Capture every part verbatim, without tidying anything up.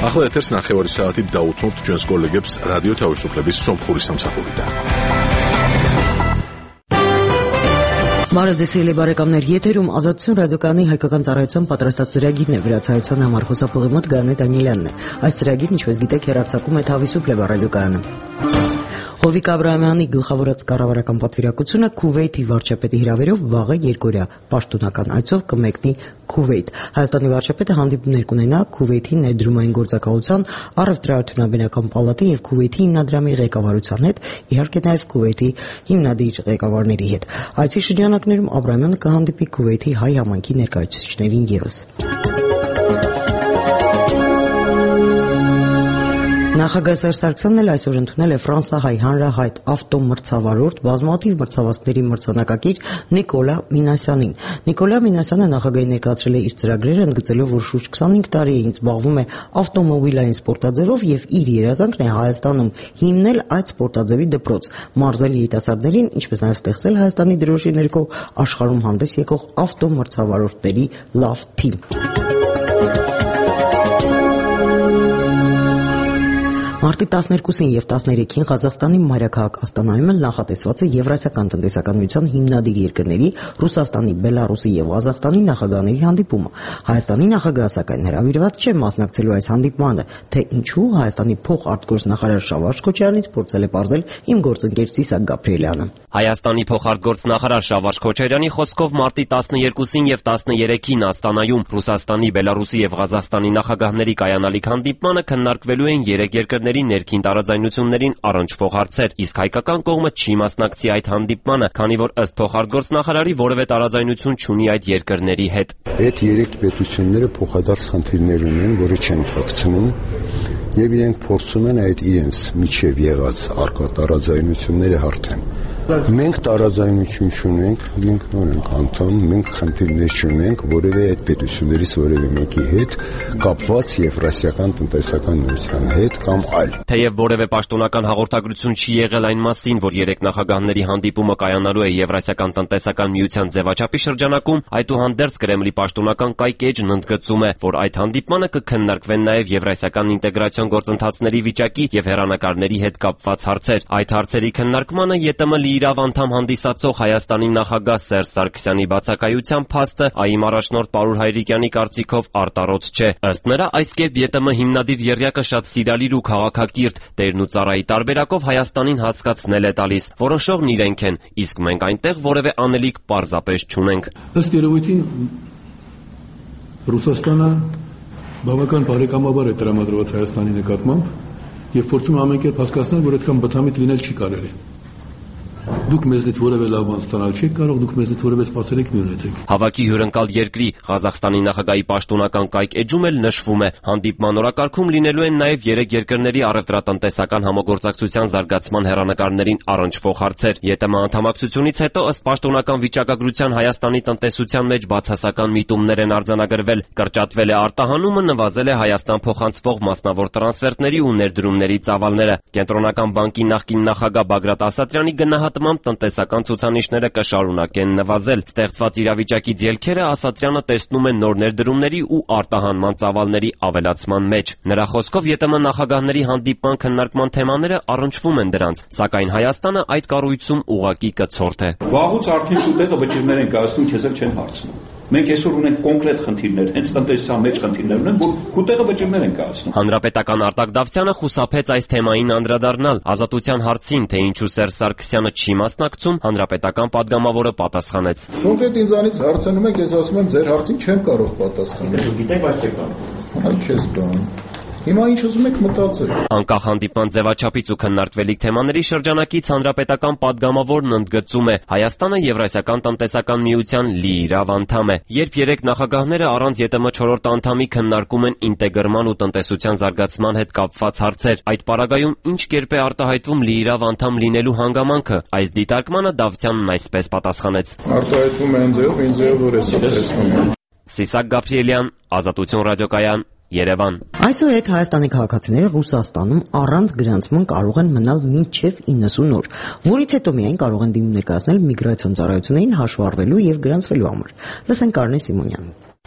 ახლა ეთერს ნახევარი საათით დაუთმობთ ჩვენს კოლეგებს რადიო თავისუფლების სომხური სამსახურიდან. Մարզեսիլի բարեկամներ եթերում ազատություն ռադիոկայանի հայկական ծառայության պատրաստած ծրագիրն է, վրացայության համար խոսափողի մոտ Գանե Դանիելյանն է։ Այս ծրագիրն, ինչպես գիտեք, հեռարձակում է Თავისუფლება ռադիոկայանը։ Հովիկ Աբրահամյանի գլխավորած կառավարական պատվիրակությունը Քուվեյթի վարչապետի հրավերով վաղը երկօրյա պաշտոնական այցով կմեկնի Քուվեյթ։ Հայաստանի վարչապետը հանդիպումներ կունենա Քուվեյթի ներդրումային գործակալության առևտրաարդյունաբերական պալատի եւ Քուվեյթի հիմնադրամի ղեկավարության հետ, իհարկե նաեւ Քուվեյթի հիմնադիր ղեկավարների հետ։ Այցի շրջանակներում Աբրահամյանը կհանդիպի Քուվեյթի հայ համայնքի ներկայացուցիչներին ևս։ Նախագահ Սերժ Սարգսյանն էլ այսօր ընդունել է ֆրանսահայ հանրահայտ ավտոմրցավարորդ բազմաթիվ մրցավազքների մրցանակակիր Նիկոլա Մինասյանին։ Նիկոլա Մինասյանը նախագահին ներկայացրել է իր ծրագրերը, ընդգծելով, որ շուրջ քսանհինգ տարի է զբաղվում է ավտոմոբիլային սպորտաձևով եւ իր երազանքն է Հայաստանում հիմնել այդ սպորտաձևի դպրոց, մարզել երիտասարդներին, ինչպես նաեւ ստեղծել Հայաստանի դրոշի ներքո աշխարհում հանդես եկող ավտոմրցավարորդների լավ թիմ։ Մարտի տասներկուսին եւ տասներեքին Ղազախստանի մայրաքաղաք Աստանայում էլ նախատեսված է Եվրասիական տնտեսական միության հիմնադիր երկրների Ռուսաստանի, Բելարուսի եւ Ղազախստանի նախագահների հանդիպումը։ Հայաստանի նախագահը սակայն հրավիրված չէ մասնակցելու այս հանդիպմանը, թե ինչու Հայաստանի փոխարտգործնախարար Շավարժ Քոչարյանից փորձել է պարզել իմ գործընկեր Սիսակ Գաբրիելյանը։ Հայաստանի փոխարտգործնախարար Շավարժ Քոչարյանի խոսքով մարտի տասներկուսին եւ տասներեքին Աստանայում Ռուսաստանի, Բելարուսի եւ Ղազախստանի նախագահների կայանալիք հանդիպմանը քննարկվելու են երեք երկրների ներքին տարաձայնություններին առնչվող հարցեր, իսկ հայկական կողմը չի մասնակցի այդ հանդիպմանը, քանի որ ըստ փոխարտգործնախարարի որևէ տարաձայնություն չունի այդ երկրների հետ։ Այդ երեք պետությունները փոխադարձ խնդիրներ ունեն, որը չեն թաքցնում, եւ իրենք փորձում են այդ իրենց միջև եղած արկա տարաձայնությունները հարթեն։ Մենք տարաձայնություն չունենք, մենք նոր ենք անդամ, մենք խնդիրներ չունենք որևէ այդ պետություններից որևէ մեկի հետ կապված Եվրասիական տնտեսական միության հետ կամ այլ։ Թեև որևէ պաշտոնական հաղորդագրություն չի եղել այն մասին, որ երեք նախագահների հանդիպումը կայանալու է Եվրասիական տնտեսական միության ձևաչափի շրջանակում, այդուհանդերձ Կրեմլի պաշտոնական կայք էջն ընդգծում է, որ այդ հանդիպմանը կքննարկվեն նաև Եվրասիական ինտեգրացիոն գործընթացների վիճակի եւ հեռանկարների հետ կապված հարցեր։ Այդ հարցերի քննարկմանը ԵՏՄ իրավ անդամ հանդիսացող Հայաստանի նախագահ Սերժ Սարգսյանի բացակայության փաստը ԱԻՄ առաջնորդ Պարուր Հայրիկյանի կարծիքով արտառոց չէ։ Ըստ նրա, այս կերպ ԵՏՄ հիմնադիր եռյակը շատ սիրալիր ու քաղաքակիրթ տերն ու ծառայի տարբերակով Հայաստանին հասկացնել է տալիս։ Որոշողն իրենք են, իսկ մենք այնտեղ որևէ անելիք պարզապես չունենք։ Ըստ երևույթին Ռուսաստանը բավական բարեկամաբար է տրամադրված Հայաստանի նկատմամբ եւ փորձում ամեն կերպ հասկացնել, որ այդքան բթամիտ լինել չի կարելի։ Դուք մեզնից որևէ լավ բան ստանալ չեք կարող, դուք մեզնից որևէ սպասելիք մի ունեցեք։ Հավաքի հյուրընկալ երկրի Ղազախստանի նախագահի պաշտոնական կայք էջում էլ նշվում է, հանդիպման օրակարգում լինելու են նաև երեք երկրների առևտրատնտեսական համագործակցության զարգացման հեռանկարներին առնչվող հարցեր։ ԵՏՄ անդամակցությունից հետո ըստ պաշտոնական վիճակագրության Հայաստանի տնտեսության մեջ բացասական միտումներ են արձանագրվել, կրճատվել է արտահանումը, նվազել է Հայաստան փոխանցվող մասնավոր տրանսֆերտների ու ներդրումների ծավալները։ Կենտրոնական բանկի նախկին նախագահ Բագրատ Ասատրյանի գնահատմամբ տնտեսական ցուցանիշները կշարունակեն նվազել։ Ստեղծված իրավիճակից ելքերը Ասատրյանը տեսնում է նոր ներդրումների ու արտահանման ծավալների ավելացման մեջ։ Նրա խոսքով ԵՏՄ նախագահների հանդիպման քննարկման թեմաները առնչվում են դրանց, սակայն Հայաստանը այդ կառույցում ուղղակի կցորդ է։ Վաղուց արդեն ուտեղը վճիռներ են կայացնում, քեզ էլ չեն հարցնում։ Մենք այսօր ունենք կոնկրետ խնդիրներ, հենց տնտեսության մեջ խնդիրներ ունեն, որ քուտեղը վճիռներ են կայացնում։ Հանրապետական Արտակ Դավթյանը խուսափեց այս թեմային անդրադառնալ։ Ազատության հարցին, թե ինչու Սերժ Սարգսյանը չի մասնակցում, հանրապետական падգամավորը պատասխանեց։ Կոնկրետ ինձանից հարցնում եք, ես ասում եմ, ձեր հարցին չեմ կարող պատասխանել։ Գիտեք, բայց չեք կարող։ Այ քեզ բան։ Հիմա ինչ ուզում եք մտածել։ Անկախ հանդիպման ձևաչափից ու քննարկվելիք թեմաների շրջանակից հանրապետական падգամավորն ընդգծում է, Հայաստանը Եվրասիական տնտեսական միության լիիրավ անդամ է։ Երբ երեք նախագահները առանց ԵՏՄ չորրորդ անդամի քննարկում են ինտեգրման ու տնտեսության զարգացման հետ կապված հարցեր, այդ պարագայում ինչ կերպ է արտահայտվում լիիրավ անդամ լինելու հանգամանքը։ Այս դիտարկմանը Դավթյանն այսպես պատասխանեց. Արտահայտվում է ինձ եւ ինձ եւ որ էսա տեսնում։ Սիսակ Գաբրիելյան, Ազատություն ռադիոկայան, Երևան։ Այսուհետ Հայաստանի քաղաքացիները Ռուսաստանում առանց գրանցման կարող են մնալ մինչև իննսուն օր, որից հետո միայն կարող են դիմում ներկայացնել միգրացիոն ծառայություններին հաշվառվելու եւ գրանցվելու համար։ Լսենք Արնե Սիմոնյանին։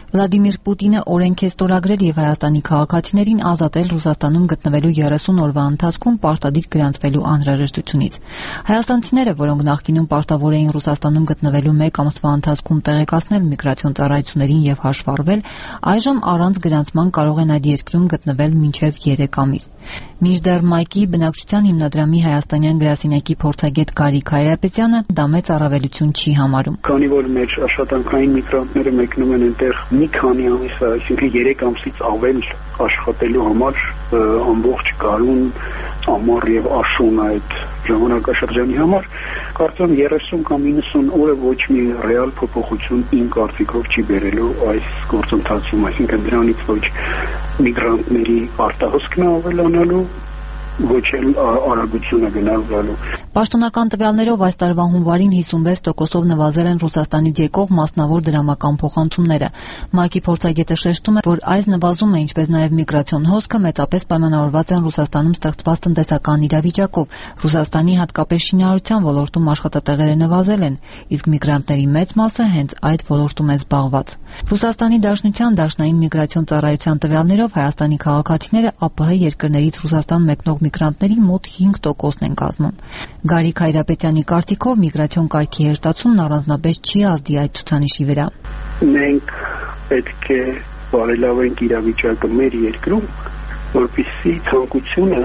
Վլադիմիր Պուտինը օրենք է ստորագրել եւ Հայաստանի քաղաքացիներին ազատել Ռուսաստանում գտնվելու երեսուն օրվա ընթացքում պարտադիր գրանցվելու անհրաժեշտությունից։ Հայաստանցիները, որոնք նախկինում պարտավոր էին Ռուսաստանում գտնվելու մեկ ամսվա ընթացքում տեղեկացնել միգրացիոն ծառայություններին եւ հաշվառվել, այժմ առանց գրանցման կարող են այդ երկրում գտնվել մինչեւ երեք ամիս։ Մինչդեռ ՄԱԿ-ի բնակչության հիմնադրամի հայաստանյան գրասենյակի փորձագետ Գարիկ Հայրապետյանը դա մեծ առավելություն չի համարում։ Քանի որ մեր աշխատանքային միգրանտները մեկնում են այնտեղ մի քանի ամիս, այսինքն երեք ամսից ավել աշխատելու համար ամբողջ գարուն, ամառ եւ աշուն այդ ժամանակաշրջանի համար, կարծեմ երեսուն կամ իննսուն օրը ոչ մի ռեալ փոփոխություն իմ կարծիքով չի բերելու այս գործընթացում, այսինքն դրանից ոչ միգրանտների արտահոսքն ավելանալու, ոչ էլ արագությունը գնալու։ Պաշտոնական տվյալներով այս տարվա հունվարին հիսունվեց տոկոսով նվազել են Ռուսաստանից եկող մասնավոր դրամական փոխանցումները։ ՄԱԿ-ի փորձագետը շեշտում է, որ այս նվազումը, ինչպես նաև միգրացիոն հոսքը մեծապես պայմանավորված են Ռուսաստանում ստեղծված տնտեսական իրավիճակով։ Ռուսաստանի հատկապես շինարարության ոլորտում աշխատատեղերը նվազել են, իսկ միգրանտների մեծ մասը հենց այդ ոլորտում է զբաղված։ Ռուսաստանի Դաշնության Դաշնային միգրացիոն ծառայության տվյալներով Հայաստանի քաղաքացիները ԱՊՀ երկրներից Ռուսաստան մեկնող միգրանտների մոտ հինգ տոկոսն են կազմում։ Գարիկ Հայրապետյանի կարծիքով միգրացիոն կարգի հեշտացումն առանձնապես չի ազդի այդ ցուցանիշի վրա։ Մենք պետք է բարելավենք իրավիճակը մեր երկրում, որպեսզի ցանկությունը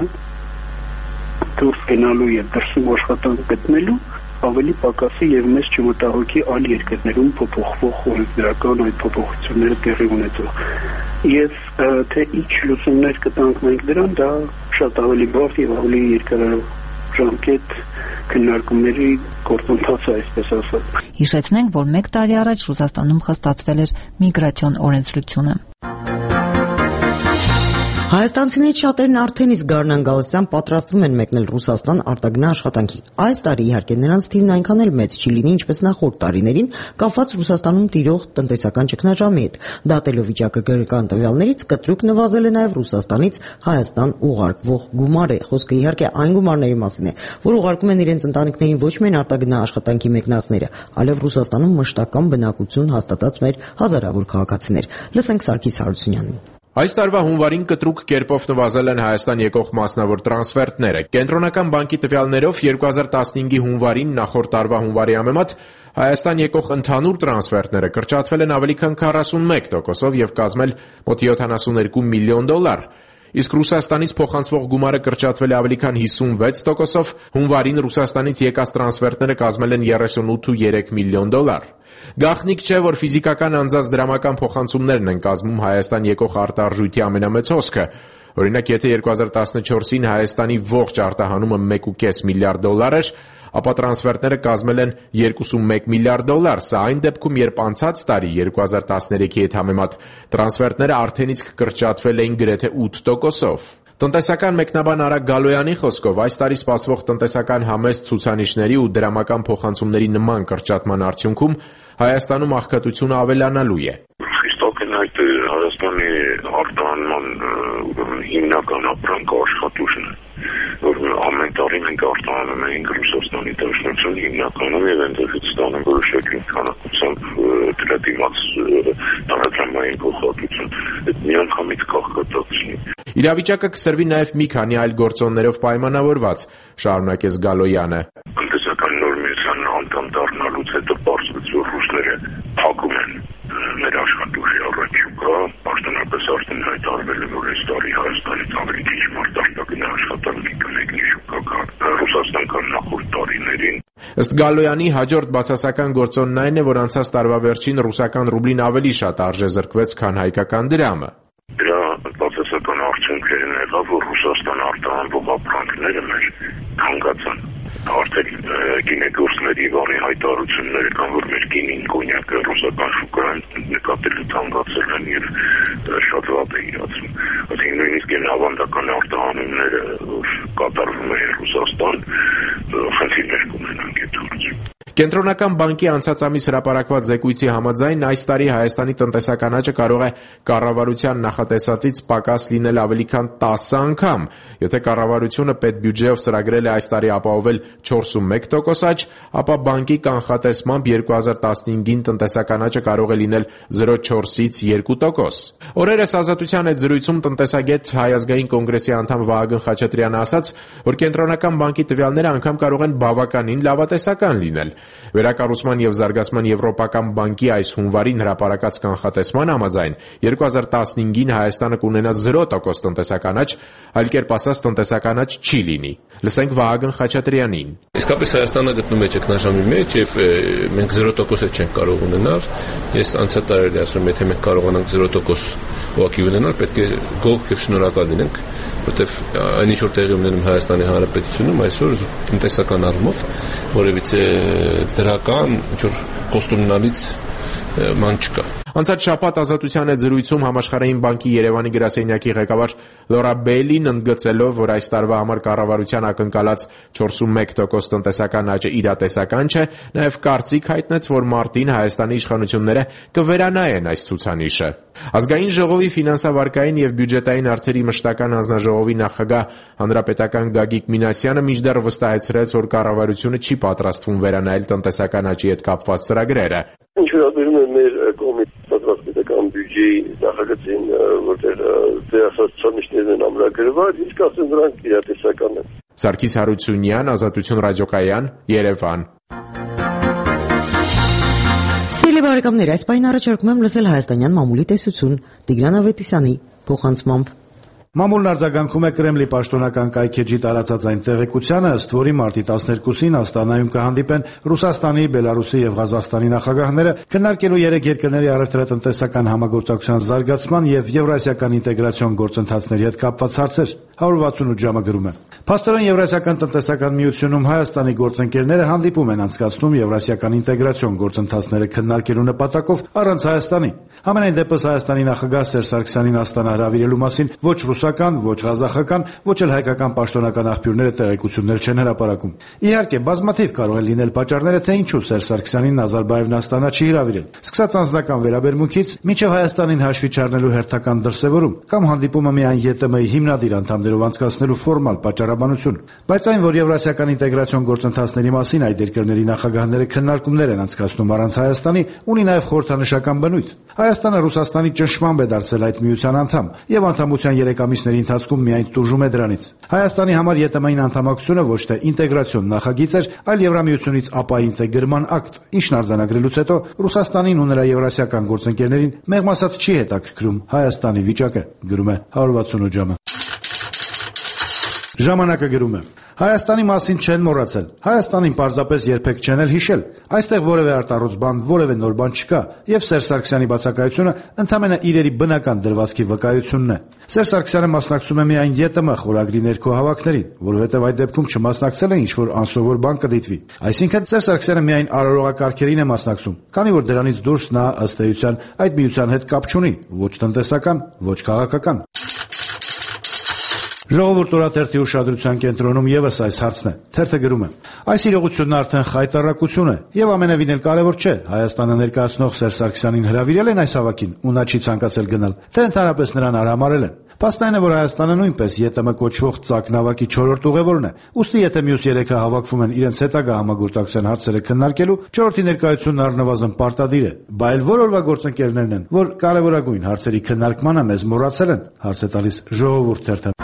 դուրս գնալու եւ դրսում աշխատանք գտնելու ավելի պակասի եւ մեզ չմտահոգի այլ երկրներում փոփոխվող օրենսդրական այդ փոփոխությունները տեղի ունեցող։ Եվ թե ինչ լուծումներ կտանք մենք դրան, դա շատ ավելի բարդ եւ ավելի երկարաժամկետ քննարկումների գործընթաց է, այսպես ասած։ Հիշեցնենք, որ մեկ տարի առաջ Ռուսաստանում խստացվել էր միգրացիոն օրենսդրությունը։ Հայաստանցիներից շատերն արդեն իսկ Գարնան Գալստյան պատրաստվում են մեկնել Ռուսաստան արտագնա աշխատանքի։ Այս տարի իհարկե նրանց թիվն այնքան էլ մեծ չի լինի, ինչպես նախորդ տարիներին, կապված Ռուսաստանում տիրող տնտեսական ճգնաժամի հետ։ Դատելով վիճակը գրական տվյալներից, կտրուկ նվազել է նաև Ռուսաստանից Հայաստան ուղարկվող գումարը։ Խոսքը իհարկե այն գումարների մասին է, որ ուղարկում են իրենց ընտանիքներին ոչ միայն արտագնա աշխատանքի մեկնածները, այլև Ռուսաստանում մշտական բնակություն հաստատած մեր հազարավոր քաղաքացիներ։ Լսենք Սարգիս Հարությունյանին։ Այս տարվա հունվարին կտրուկ կերպով նվազել են Հայաստան եկող մասնավոր տրանսֆերտները։ Կենտրոնական բանկի տվյալներով երկու հազար տասնհինգի հունվարին նախորդ տարվա հունվարի համեմատ Հայաստան եկող ընդհանուր տրանսֆերտները կրճատվել են ավելի քան քառասունմեկ տոկոսով եւ կազմել մոտ յոթանասունհինգ միլիոն դոլար։ Իսկ Ռուսաստանից փոխանցվող գումարը կրճատվել է ավելի քան հիսունվեց տոկոսով, հունվարին Ռուսաստանից եկած տրանսֆերտները կազմել են երեսունութ կόμμα երեք միլիոն դոլար։ Գաղտնիք չէ, որ ֆիզիկական անձանց դրամական փոխանցումներն են կազմում Հայաստան եկող արտարժույթի ամենամեծ հոսքը։ Օրինակ, եթե երկու հազար տասնչորսին Հայաստանի ողջ արտահանումը մեկ կόμma պենս միլիարդ դոլար էր, ապա տրանսֆերտները կազմել են երկուսունմեկ միլիարդ դոլար։ Սա այն դեպքում, երբ անցած տարի երկու հազար տասներեքի հետ համեմատ տրանսֆերտները արդեն իսկ կրճատվել էին գրեթե ութ տոկոսով։ Տնտեսական մեկնաբան Արագ Գալոյանի խոսքով այս տարի սպասվող տնտեսական համեստ ցուցանիշների ու դրամական փոխանցումների նման կրճատման արդյունքում Հայաստանում աղքատությունը ավելանալու է։ Այդ Հայաստանի արտահանման հիմնական ապրանքը աշխատուժն է, որ ամեն տարի մենք արտահանում ենք Ռուսաստանի Դաշնություն հիմնականում եւ այնտեղից ստանում որոշակի քանակությամբ դրա դիմաց տարածամային փոխհատուցում։ Այդ միանգամից կախկատացնի։ Իրավիճակը կսրվի նաև մի քանի այլ գործոններով պայմանավորված, շարունակեց Գալոյանը։ Տնտեսական նորմացիան անդամ դառնալուց հետո պարզվեց, որ ռուսները փակում են մեր աշխատուժի առաջուկա, պաշտոնապես արդեն հայտարարվել է, որ այս տարի Հայաստանից ավելի քիչ մարդ արտագնա աշխատանքի կմեկնի շուկա Ռուսաստան կան նախորդ տարիներին։ Ըստ Գալոյանի հաջորդ բացասական գործոնն այն է, որ անցած տարվա վերջին ռուսական ռուբլին ավելի շատ արժեզրկվեց, քան հայկական դրամը։ Դրա բացասական արդյունքներն եղավ, որ Ռուսաստան արտահանվող ապրանքները մեր հանգացան։ Արդեն գինեգործների վարի հայտարարությունները կան, որ մեր գինին, կոնյակը ռուսական շուկայում նկատելի թանկացել են եւ շատ վատ է իրացում։ Այսինքն նույնիսկ այն ավանդական արտահանումները, որ կատարվում է Ռուսաստան, խնդիրներ կունենան այդ գործում։ Կենտրոնական բանկի անցած ամիս հրապարակված զեկույցի համաձայն այս տարի Հայաստանի տնտեսական աճը կարող է կառավարության նախատեսածից պակաս լինել ավելի քան տասը անգամ։ Եթե կառավարությունը պետբյուջեով ծրագրել է այս տարի ապահովել չորսունմեկ տոկոս աճ, ապա բանկի կանխատեսմամբ երկու հազար տասնհինգին տնտեսական աճը կարող է լինել զրո փոխ չորսից երկու տոկոս։ Օրերս Ազատության հետ զրույցում տնտեսագետ Հայ ազգային կոնգրեսի անդամ Վահագն Խաչատրյանը ասաց, որ Կենտրոնական բանկի տվյալները անգամ կարող են բավականին լավատեսական լինել։ Վերակառուցման եւ զարգացման Եվրոպական բանկի այս հունվարին հրապարակած կանխատեսման համաձայն երկու հազար տասնհինգին Հայաստանը կունենա զրո տոկոս տնտեսական աճ, այլ կերպ ասած տնտեսական աճ չի լինի։ Լսենք Վահագն Խաչատրյանին։ Իսկապես Հայաստանը գտնվում է ճգնաժամի մեջ եւ մենք զրո տոկոս չենք կարող ունենալ։ Ես անցյալ տարի ասում եմ, եթե մենք կարողանանք զրո տոկոս ուղղակի ունենալ, պետք է գոհ եւ շնորհակալ լինենք, որտեւ այնինչ որ տեղի ունենում Հայաստանի Հանրապետությունում այսօր տնտեսական առումով որևիցե դրական ինչ-որ խոստումնալից ման չկա։ Անցած շաբաթ Ազատության հետ զրույցում Համաշխարհային բանկի Երևանի գրասենյակի ղեկավար Լորա Բեյլին ընդգծելով, որ այս տարվա համար կառավարության ակնկալած չորսունմեկ տոկոս տնտեսական աճը իրատեսական չէ, նաև կարծիք հայտնեց, որ մարտին Հայաստանի իշխանությունները կվերանայեն այս ցուցանիշը։ Ազգային ժողովի ֆինանսավարկային եւ բյուջետային հարցերի մշտական հանձնաժողովի նախագահ հանրապետական Գագիկ Մինասյանը մինչդեռ վստահեցրեց, որ կառավարությունը չի պատրաստվում վերանայել տնտեսական աճի հետ կապված ծրագրերը։ Ինչ վերաբերում է մեր կողմից պատրաստական բյուջեի նախագծին, որտեղ դերասած ցուցանիշներն են ամրագրված, ինչ կասեն դրանք իրատեսական են։ Սարգիս Հարությունյան, Ազատություն ռադիոկայան, Երևան։ Սիրելի բարեկամներ, այս պահին առաջարկում եմ լսել հայաստանյան մամուլի տեսություն Տիգրան Ավետիսյանի փոխանցմամբ։ Մամուլն արձագանքում է Կրեմլի պաշտոնական կայքեջի տարածած այն տեղեկությանը, ըստ որի մարտի տասներկուսին Աստանայում կհանդիպեն Ռուսաստանի, Բելարուսի եւ Ղազախստանի նախագահները, քննարկելու երեք երկրների առևտրատնտեսական համագործակցության զարգացման եւ եվրասիական ինտեգրացիոն գործընթացների հետ կապված հարցեր։ հարյուր վաթսունութ ժամը գրում է. Փաստորեն Եվրասիական տնտեսական միությունում Հայաստանի գործընկերները հանդիպում են անցկացնում եվրասիական ինտեգրացիոն գործընթացները քննարկելու նպատակով առանց Հայաստանի։ Համենայն դեպս Հայաստանի նախագահ Սերժ Սարգսյանին Աստանա հրավիրելու մասին ոչ ռուսական, ոչ ղազախական, ոչ էլ հայկական պաշտոնական աղբյուրները տեղեկություններ չեն հրապարակում։ Իհարկե, բազմաթիվ կարող են լինել պատճառները, թե ինչու Սերժ Սարգսյանին Նազարբաևն Աստանա չի հրավիրել։ Սկսած անձնական վերաբերմունքից մինչև Հայաստանին հաշվի չառնելու հերթական դրսևորում կամ հանդիպումը միայն ԵՏՄ-ի հիմնադիր անդամներով անցկացնելու ֆորմալ պատճառաբանություն։ Բայց այն, որ եվրասիական ինտեգրացիոն գործընթացների մասին այդ երկրների նախագահները քննարկումներ են անցկացնում առանց Հայաստանի, ունի նաև խորհրդանշական բնույթ։ Հայաստանը Ռուսաստանի ճնշմամբ է դարձել այդ միության անդամ եւ անդամության երեք ամիսների ընթացքում միայն տուժում է դրանից։ Հայաստանի համար ԵՏՄ-ին անդամակցությունը ոչ թե ինտեգրացիոն նախագիծ էր, այլ Եվրամիությունից ապա ինտեգրման ակտ, ինչն արձանագրելուց հետո Ռուսաստանին ու նրա եվրասիական գործընկերներին մեղմ ասած չի հետաքրքրում Հայաստանի վիճակը, գրում է հարյուր վաթսունութ ժամը։ Ժամանակը գրում է. Հայաստանի մասին չեն մոռացել։ Հայաստանին պարզապես երբեք չեն էլ հիշել։ Այստեղ որևէ արտառոց բան, որևէ նոր բան չկա, եւ Սերժ Սարգսյանի բացակայությունը ընդհանրապես իրերի բնական դրվածքի վկայությունն է։ Սերժ Սարգսյանը մասնակցում է միայն ԵՏՄ խորագրի ներքո հավաքներին, որովհետեւ այդ դեպքում չմասնակցել է ինչ-որ անսովոր բան կդիտվի։ Այսինքն Սերժ Սարգսյանը միայն արարողակարգերին է մասնակցում, քանի որ դրանից դուրս նա ըստ էության այդ միության հետ կապ չունի, ոչ տնտեսական, ոչ քաղաքական։ Ժողովուրդ օրաթերթի ուշադրության կենտրոնում եւս այս հարցն է։ Թերթը գրում է. այս իրողությունն արդեն խայտառակություն է եւ ամենևին էլ կարեւոր չէ, Հայաստանը ներկայացնող Սերժ Սարգսյանին հրավիրել են այս հավաքին ու նա չի ցանկացել գնալ, թե ընդհանրապես նրան արհամարել են։ Փաստն է, որ Հայաստանը նույնպես ԵՏՄ կոչվող ծակ նավակի չորրորդ ուղևորն է։ Ուստի եթե մյուս երեքը հավաքվում են իրենց հետագա համագործակցության հարցերը քննարկելու, չորրորդի ներկայությունն առնվազն պարտադիր է։ Բա այլ որ օրվա գործընկերներն են, որ կարևորագույն հարցերի քննարկմանը մեզ մոռացել են, հարց է տալիս Ժողովուրդ թերթը։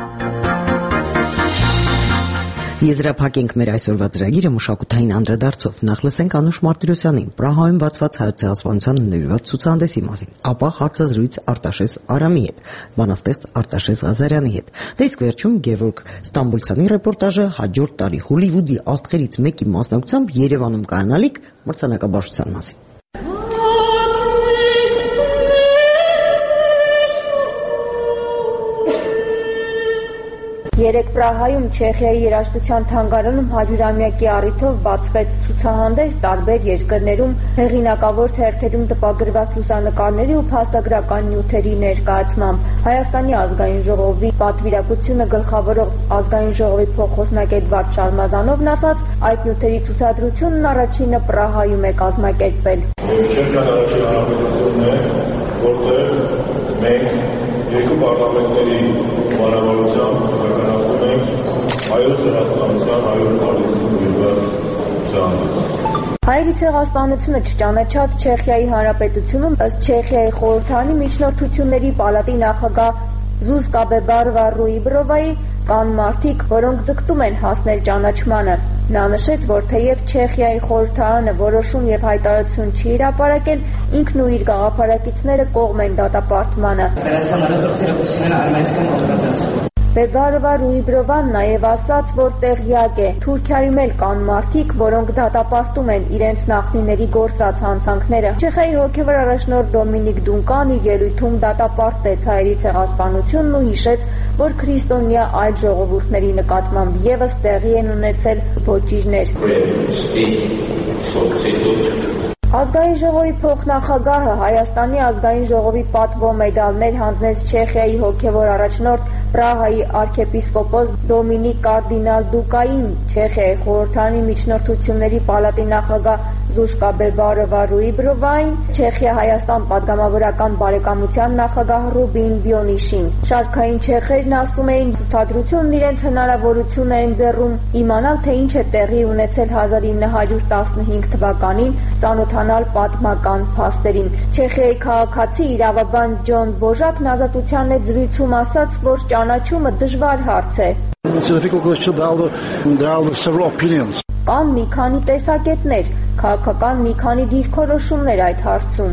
Եզրափակենք մեր այսօրվա ծրագիրը մշակութային անդրադարձով։ Նախ լսենք Անուշ Մարտիրոսյանին Պրահայում բացված հայոց ցեղասպանության նվիրված ցուցահանդեսի մասին, ապա հարցազրույց Արտաշես Արամի հետ, բանաստեղծ Արտաշես Ղազարյանի հետ։ Դե իսկ վերջում Գևորգ Ստամբուլցյանի ռեպորտաժը հաջորդ տարի Հոլիվուդի աստղերից մեկի մասնակցությամբ Երևանում կայանալիք մրցանակաբաշխության մասին։ Երեկ Պրահայում Չեխիայի երաժշտության թանգարանում հարյուրամյակի առիթով բացվեց ցուցահանդես տարբեր երկրներում հեղինակավոր թերթերում տպագրված լուսանկարների ու փաստագրական նյութերի ներկայացմամբ։ Հայաստանի ազգային ժողովի պատվիրակությունը գլխավորող ազգային ժողովի փոխխոսնակ Էդվարդ Շարմազանովն ասաց, այդ նյութերի ցուցադրությունն առաջինը Պրահայում է կազմակերպվել։ Չեխիան առաջին հանրապետությունն է, որտեղ մենք երկու պարլամենտների կառավարությամբ սահմանացնում ենք հայոց ցեղասպանության հայոց տարածքում եղած ցուցահանդես։ Հայերի ցեղասպանությունը չճանաչած Չեխիայի Հանրապետությունում ըստ Չեխիայի խորհրդարանի միջնորդությունների պալատի նախագահ Զուսկա Բեբարվա-Ռուիբրովայի կան մարդիկ, որոնք ձգտում են հասնել ճանաչմանը։ Նա նշեց, որ թեև Չեխիայի խորհրդարանը որոշում եւ հայտարարություն չի հրապարակել, ինքն ու իր գաղափարակիցները կողմ են դատապարտմանը։ Բեբարվա-Ռուիբրովան նաև ասաց, որ տեղյակ է, Թուրքիայում էլ կան մարդիկ, որոնք դատապարտում են իրենց նախնիների գործած հանցանքները։ Չեխիայի հոգևոր առաջնորդ Դոմինիկ Դունկան իր ելույթում դատապարտեց հայերի ցեղասպանությունն ու հիշեց, որ քրիստոնյա այլ ժողովուրդների նկատմամբ եւս տեղի են ունեցել ոճիրներ։ Ազգային ժողովի փոխնախագահը Հայաստանի ազգային ժողովի պատվո մեդալներ հանձնեց Չեխիայի հոգևոր առաջնորդ Պրահայի arczepiskopos Դոմինիկ Կարդինալ Դուկային, Չեխիայի խորհրդարանի միջնորդությունների պալատի նախագահ Զուշկա Բեբարվա-Ռուիբրովային, Չեխիա-Հայաստան պատգամավորական բարեկամության նախագահ Ռուբին Բյոնիշին։ Շարքային չեխերն ասում էին, ցուցադրությունն իրենց հնարավորություն է ընձեռում իմանալ, թե ինչ է տեղի ունեցել հազար ինը հարյուր տասնհինգ թվականին, ծանոթանալ պատմական փաստերին։ Չեխիայի քաղաքացի իրավաբան Ջոն Բոժակն ազատության հետ զրույցում ասաց, որ ճանաչումը դժվար հարց է։ Կան մի քանի տեսակետներ, քաղաքական մի քանի դիրքորոշումներ այդ հարցում։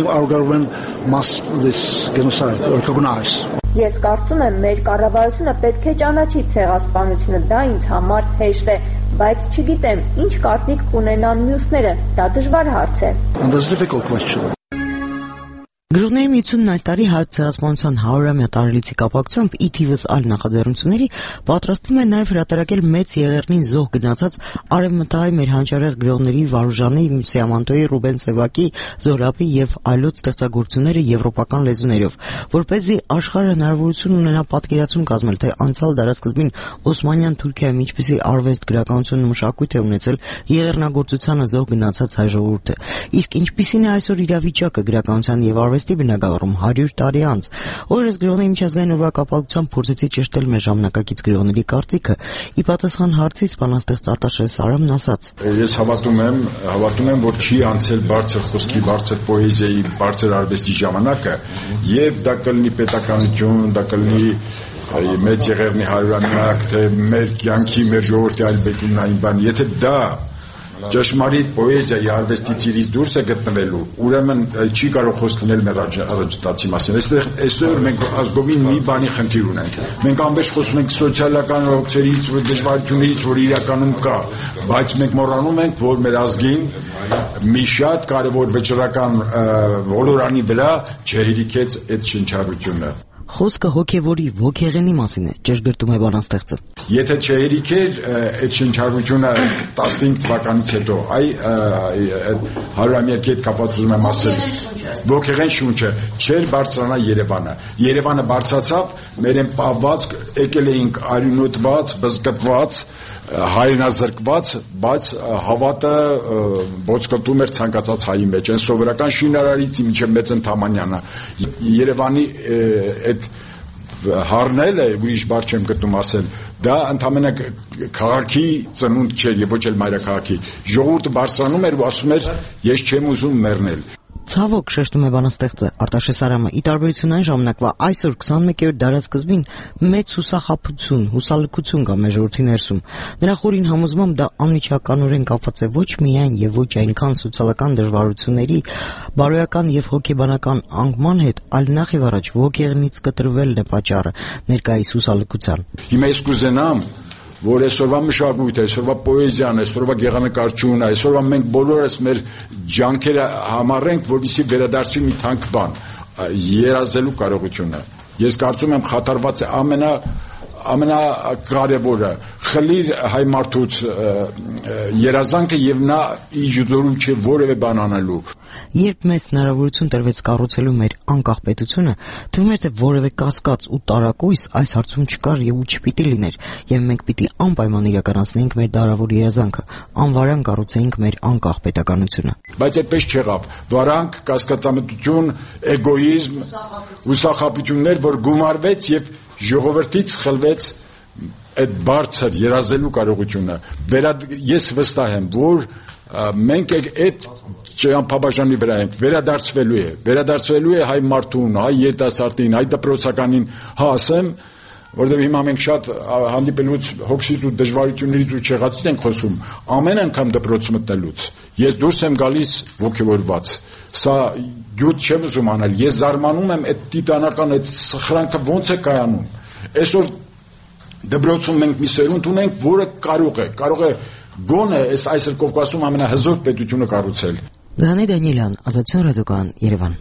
Ես կարծում եմ, մեր կառավարությունը պետք է ճանաչի ցեղասպանությունը, դա ինձ համար հեշտ է, բայց չգիտեմ, ինչ կարծիք կունենան մյուսները, դա դժվար հարց է։ Գրողների միությունն այս տարի հայոց ցեղասպանության հարյուրամյա տարելիցի կապակցությամբ ի թիվս այլ նախաձեռնությունների պատրաստվում է նաև հրատարակել մեծ եղեռնին զոհ գնացած արևմտահայ մեր հանճարեղ գրողների Վարուժանի, Սիամանտոյի, Ռուբեն Սևակի, Զորապի եւ այլոց ստեղծագործությունները եվրոպական լեզուներով, որպեսզի աշխարհը հնարավորություն ունենա պատկերացում կազմել, թե անցյալ դարասկզբին Օսմանյան Թուրքիայում ինչպիսի արվեստ, գրականություն ու մշակույթ է ունեցել եղեռնագործությանը զոհ գնացած հայ ժողովուրդը։ Իսկ ինչպիսին է այսօր իրավիճակը գրականության եւ արվեստի բնագավառում հարյուր տարի անց։ Օրերս գրողների միջազգային օրվա կապակցությամբ փորձեցի ճշտել մեր ժամանակակից գրողների կարծիքը։ Ի պատասխան հարցից բանաստեղծ Արտաշես Սարամն ասաց. Ես հավատում եմ, հավատում եմ, որ չի անցել բարձր խոսքի, բարձր պոեզիայի, բարձր արվեստի ժամանակը, եւ դա կլինի պետականություն, դա կլինի մեծ եղեռնի հարյուրամյակ, թե մեր կյանքի, մեր ժողովրդի այլ բեկումնային բան, եթե դա ճշմարիտ պոեզիայի արվեստի ծիրից դուրս է գտնվելու, ուրեմն չի կարող խոսք լինել մեր առաջտացի մասին։ Այստեղ այսօր մենք ազգովին մի բանի խնդիր ունենք։ Մենք անվեշ խոսում ենք սոցիալական հոգսերից, դժվարություններից, որ իրականում կա, բայց մենք մոռանում ենք, որ մեր ազգին մի շատ կարևոր վճռական ոլորանի վրա չհերիքեց այդ շնչառությունը։ Խոսքը հոգևորի ոգեղենի մասին է, ճշգրտում է բանաստեղծը։ Եթե չհերիքեր այդ շնչառությունը տասնհինգ թվականից հետո, այ հարյուրամյակի հետ կապված ուզում եմ ասել, ոգեղեն շունչը չէր բարձրանա Երևանը։ Երևանը բարձրացավ, մեր են պահված, եկել էինք արյունոտված, բզկտված, հայրենազրկված, բայց հավատը ոսկոտում էր ցանկացած հայի մեջ։ Այն սովորական շինարարից մինչև մեծ ընդհանրանը Երևանի այդ հարնելը, ուրիշ բառ չեմ գտնում ասել, դա ընդհանրապես քաղաքի ծնունդ չէր եւ ոչ էլ մայրաքաղաքի։ Ժողովուրդը բարձրանում էր ու ասում էր, ես չեմ ուզում մեռնել։ Ցավոք, շեշտում է բանաստեղծը Արտաշես Սարամը, ի տարբերություն այն ժամանակվա, այսօր քսանմեկերորդ դարասկզբին մեծ հուսախաբություն, հուսալքություն կա մեր ժողովրդի ներսում։ Նրա խորին համոզմամբ դա անմիջականորեն կապված է ոչ միայն եւ ոչ այնքան սոցիալական դժվարությունների, բարոյական եւ հոգեբանական անկման հետ, այլ նախ եւ առաջ ոգեղնից կտրվելն է պատճառը ներկայիս հուսալքության։ Հիմա ես կուզենամ, որ այսօրվա մշակույթը, այսօրվա պոեզիան, այսօրվա գեղանկարչությունը, այսօրվա մենք բոլորս մեր ջանքերը համառենք, որպեսզի վերադարձվի մի թանկ բան, երազելու կարողությունը։ Ես կարծում եմ խաթարված է ամենա ամենակարևորը խլիր հայ մարդուց երազանքը եւ նա իջդորում չէ որևէ բան անելու։ Երբ մեզ հնարավորություն տրվեց կառուցելու մեր անկախ պետությունը, թվում էր թե որևէ կասկած ու տարակույս այս հարցում չկար եւ ու չպիտի լիներ, եւ մենք պիտի անպայման իրականացնեինք մեր դարավոր երազանքը, անվարան կառուցեինք մեր անկախ պետականությունը։ Բայց այդպես չեղավ։ Վարանք, կասկածամտություն, էգոիզմ, հուսախաբություններ, որ գումարվեց եւ ժողովրդից խլվեց այդ բարձր երազելու կարողությունը։ Ես վստահ եմ, որ մենք այդ ճամփաբաժանի վրա ենք, վերադարձվելու է, վերադարձվելու է հայ մարդուն, հայ երիտասարդին, հայ դպրոցականին, հա ասեմ, որովհետև հիմա մենք շատ հանդիպելուց հոգսից ու դժվարություններից ու չեղածից ենք խոսում, ամեն անգամ դպրոց մտնելուց ես դուրս եմ գալիս ոգևորված, սա գյուտ չեմ ուզում անել, ես զարմանում եմ այդ տիտանական այդ սխրանքը ոնց է կայանում, այսօր դպրոցում մենք մի սերունդ ունենք, որը կարող է, կարող է գոնե այս այսօր Կովկասում ամենահզոր պետությունը կառուցել։ Գանե Դանիելյան, Ազատություն ռադիոկայան, Երևան։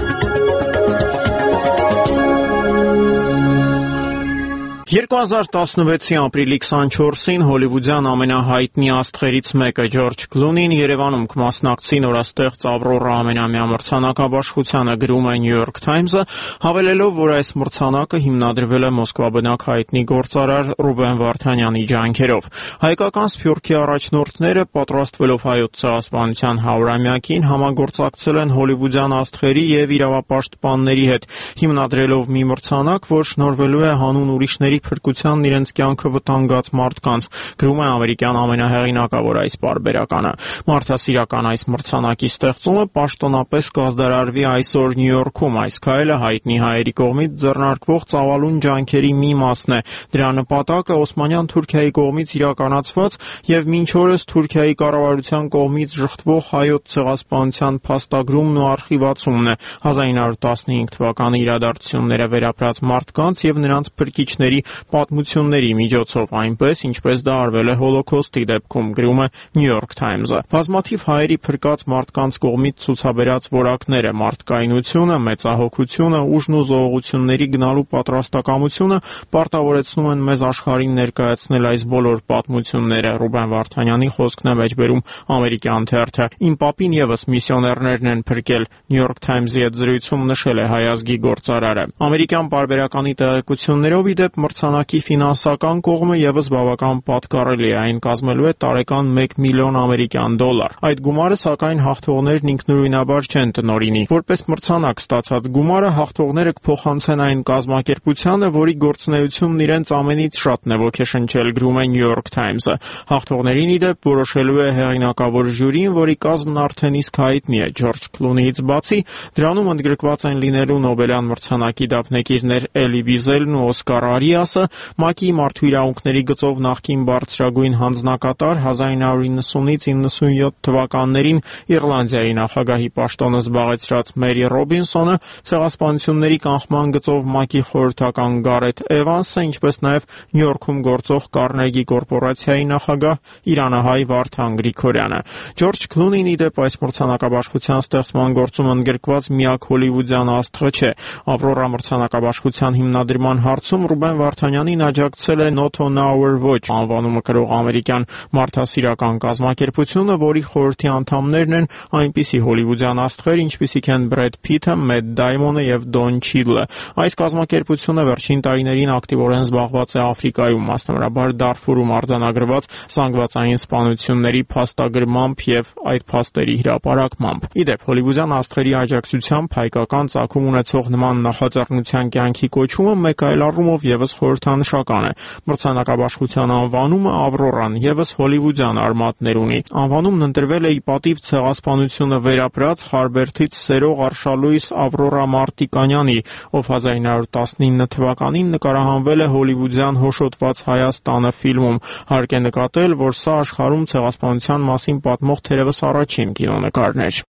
երկու հազար տասնվեցի ապրիլի քսանչորսին հոլիվուդյան ամենահայտնի աստղերից մեկը Ջորջ Քլունին Երևանում կմասնակցի նորաստեղծ Ավրորա ամենամյա մրցանակաբաշխությանը, գրում է New York Times-ը, հավելելով, որ այս մրցանակը հիմնադրվել է Մոսկվաբնակ հայտնի գործարար Ռուբեն Վարդանյանի ջանքերով։ Հայկական սփյուռքի առաջնորդները, պատրաստվելով հայոց ցեղասպանության հարյուրամյակին, համագործակցել են հոլիվուդյան աստղերի եւ իրավապաշտպանների հետ, հիմնադրելով մի մրցանակ, որ շնորհվելու է հանուն ուրիշների փրկությանն իրենց կյանքը վտանգած մարդկանց, գրում է ամերիկյան ամենահեղինակավոր այս պարբերականը։ Մարդասիրական այս մրցանակի ստեղծումը պաշտոնապես կազդարարվի այսօր Նյու Յորքում։ Այս քայլը հայտնի հայերի կողմից ձեռնարկվող ծավալուն ջանքերի մի մասն է։ Դրա նպատակը Օսմանյան Թուրքիայի կողմից իրականացված եւ մինչ օրս Թուրքիայի կառավարության կողմից ժխտվող հայոց ցեղասպանության փաստագրումն ու արխիվացումն է։ հազար ինը հարյուր տասնհինգ թվականի իրադարձությունները վերապրած մարդկանց եւ նրանց փրկիչների պատմությունների միջոցով, այնպես ինչպես դա արվել է Հոլոքոստի դեպքում, գրում է New York Times-ը։ Բազմաթիվ հայերի փրկած մարդկանց կողմից ցուցաբերած որակները, մարդկայնությունը, մեծահոգությունը, ուժն ու զողողությունների գնալու պատրաստակամությունը պարտավորեցնում են մեզ աշխարհին ներկայացնել այս բոլոր պատմությունները։ Ռուբեն Վարդանյանի խոսքն է մեջբերում ամերիկյան թերթը։ Իմ պապին եւս միսիոներներն են փրկել, New York Times-ի հետ զրույցում նշել է հայազգի գործարարը։ Ամերիկյան պարբերականի տեղեկություններով ի դեպ մրցանակի ֆինանսական կողմը եւս բավական պատկառելի է, այն կազմելու է տարեկան մեկ միլիոն ամերիկյան դոլար։ Այդ գումարը սակայն հաղթողներն ինքնուրույնաբար չեն տնօրինի։ Որպես մրցանակ ստացած գումարը հաղթողները կփոխանցեն այն կազմակերպությանը, որի գործունեությունն իրենց ամենից շատն է ոգեշնչել, գրում է New York Times-ը։ Հաղթողներին ի դեպ որոշելու է հեղինակավոր ժյուրին, որի կազմն արդեն իսկ հայտնի է։ Ջորջ Քլունիից բացի դրանում ընդգրկված են լինելու Նոբելյան մրցանակի դափնեկիրներ Էլի Վիզելն ու Օսկար Արիասը, ՄԱԿ-ի մարդու իրավունքների գծով նախկին բարձրագույն հանձնակատար, հազար ինը հարյուր իննսունից իննսունյոթ թվականներին Իռլանդիայի նախագահի պաշտոնը զբաղեցրած Մերի Ռոբինսոնը, ցեղասպանությունների կանխման գծով ՄԱԿ-ի խորհրդական Գարեթ Էվանսը, ինչպես նաև Նյու Յորքում գործող Կարնեգի կորպորացիայի նախագահ իրանահայ Վարդան Գրիգորյանը։ Ջորջ Քլունին ի դեպ այս մրցանակաբաշխության ստեղծման գործում ընդգրկված միակ հոլիվուդյան աստղը չէ։ Ավրորա մրցանակաբաշխության հիմնադրման հարցում Ռուբեն Վարդանյանին աջակցել է Not on Our Watch անվանումը կրող ամերիկյան մարդասիրական կազմակերպությունը, որի խորհրդի անդամներն են այնպիսի հոլիվուդյան աստղեր, ինչպիսիք են Բրեդ Փիթը, Մեթ Դայմոնը եւ Դոն Չիդլը։ Այս կազմակերպությունը վերջին տարիներին ակտիվորեն զբաղված է Աֆրիկայում, մասնավորաբար Դարֆուրում արձանագրված զանգվածային սպանությունների փաստագրմամբ եւ այդ փաստերի հրապարակմամբ։ Ի դեպ, հոլիվուդյան աստղերի աջակցությամբ հայկական ծագում ունեցող նման նախաձեռնության կյանքի կոչումը մեկ այլ առումով եւս խորհրդանշական է։ Մրցանակաբաշխության անվանումը Ավրորան եւս հոլիվուդյան արմատներ ունի։ Անվանումն ընտրվել է ի պատիվ ցեղասպանությունը վերապրած Խարբերթից սերող արշալույս Ավրորա Մարտիկանյանի, ով հազար ինը հարյուր տասնինը թվականին նկարահանվել է հոլիվուդյան հոշոտված Հայաստանը ֆիլմում։ Հարկ է նկատել, որ սա աշխարհում ցեղասպանության մասին պատմող թերևս առաջին կինոնկարն էր։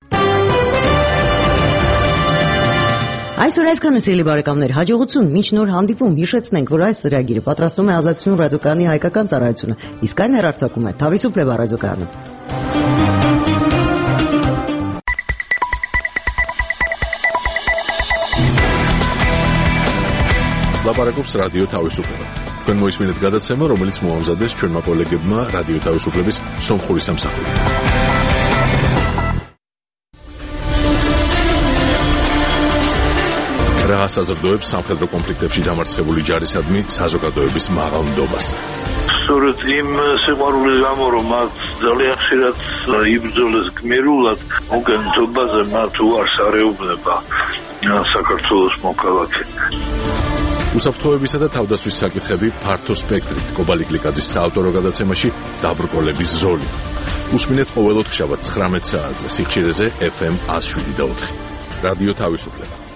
Այսօր այսքանը, սիրելի բարեկամներ, հաջողություն, մինչ նոր հանդիպում, հիշեցնենք, որ այս ծրագիրը պատրաստում է Ազատություն ռադիոկայանի հայկական ծառայությունը, իսկ այն հեռարձակում է Թավիսու Պլեբա ռադիոկայանը։ Լաբարակոպս ռադիո Թավիսու Պլեբա თქვენ მოისმინეთ გადაცემა, რომელიც მოამზადეს ჩვენმა კოლეგებმა რადიო თავისუფლების სომხური სამსახურით. რა საზრდოებს სამხედრო კონფლიქტებში დამარცხებული ჯარისადმი საზოგადოების მაღალ ნდობას. სწორედ იმ სიყვარულის გამო, რომ მათ ძალიან ხშირად იბრძოლეს გმირულად, მოგონებაზე მათ უარს არეუბნება საქართველოს მოქალაქე. უსაფრთხოებისა და თავდაცვის საკითხები ფართო სპექტრით კობალი გლიკაძის საავტორო გადაცემაში დაბრკოლების ზოლი. უსმინეთ ყოველ ოთხშაბათს ცხრამეტ საათზე სიხშირეზე ეფ ემ ათს შვიდი და ოთხი. რადიო თავისუფლება.